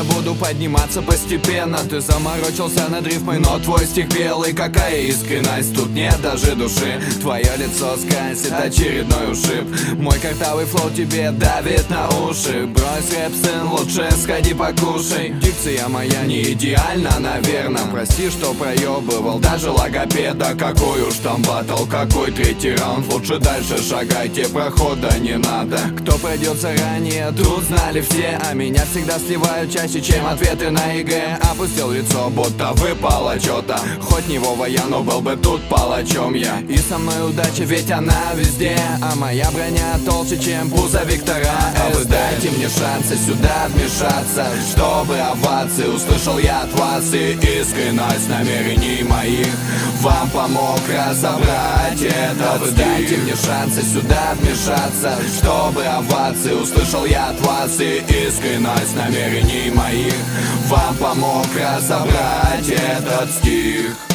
медленно буду подниматься постепенно. Ты заморочился над рифмой, но твой стих белый. Какая искренность, тут нет даже души. Твое лицо скансит очередной ушиб. Мой картавый флоу тебе давит на уши. Брось рэп, сын, лучше сходи покушай. Дикция моя не идеальна, наверно. Прости, что проебывал даже логопеда. Какой уж там батл, какой третий раунд. Лучше дальше шагайте, прохода не надо. Кто пройдет ранее, тут знали все. А меня всегда сливают чаще, чем ответы на ЕГЭ. Опустил лицо, будто выпало чё-то. Хоть не Вова я, но был бы тут палачом я. И со мной удача, ведь она везде. А моя броня толще, чем пузо Виктора. А вы дайте мне шансы сюда вмешаться, чтобы овации услышал я от вас. И искренность намерений моих вам помог разобрать этот. Вы дайте мне шансы сюда вмешаться, чтобы овации услышал я от вас. И искренность намерений моих вам помог разобрать этот стих.